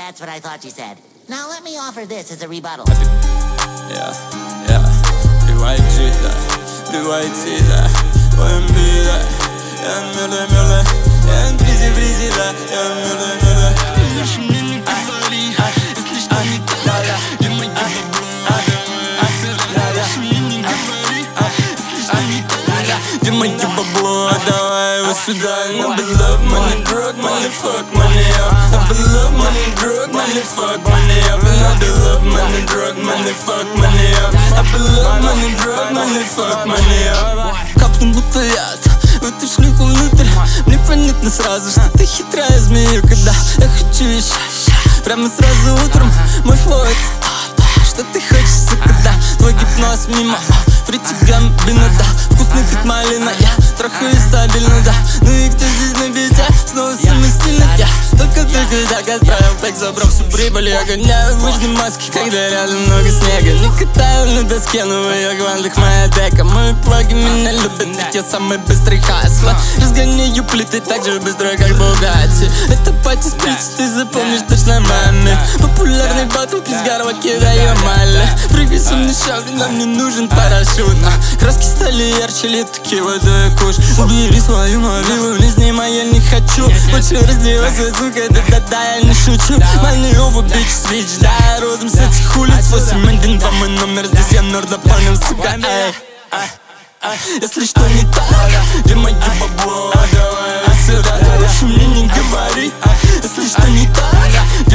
That's what I thought you said. Now let me offer this as a rebuttal. Yeah, yeah. Приводите, приводите, вымбида. Я милый, я призи, да. Я милый. Лишь мне не говори, если что не так. Ты моя бабла, лишь мне не говори, если что не так. Ты моя бабла, давай его сюда. Number love, money, drug, money, fuck, money up. Number love, money, drug, money, fuck, money up. Number love, money, drug, money, fuck, money up. Number love, money, drug, money, fuck, money up. Капнул будто яд в эту шлюху внутрь. Мне понятно сразу, что ты хитрая змея, когда я хочу еще. Прямо сразу утром мой флоу это то, что ты хочешь, когда твой гипноз мимо притягам блин, да. Вкусный как малина, я трахаю стабильно, да. Ну и кто здесь на бите, снова самый сильный я. Только так отправил, так забрал всю прибыль. Я гоняю в лыжной маске, когда рядом много снега. Не катаю на доске, но в ее гвандах моя дека. Мои плаги меня любят, ведь я самый быстрый хасла. Разгоняю плиты так же быстро, как Бугатти. Это пати спиц, ты запомнишь точно маме. Популярный батл, пизгарова кидаю мали. Прыгай со мной шаг, нам не нужен парашют. Краски стали ярче, летки водой куш. Убери свою мобилу, не снимай, я не хочу. Больше раздевайся, сука, да-да-да, я не шучу. Мальный оба, бич, свич, да, родом с этих улиц. 812 мой номер, здесь я норда, понял, сука, эй. Если что не так, ты моя бабло, давай сюда. Лучше мне не говори, если что не так.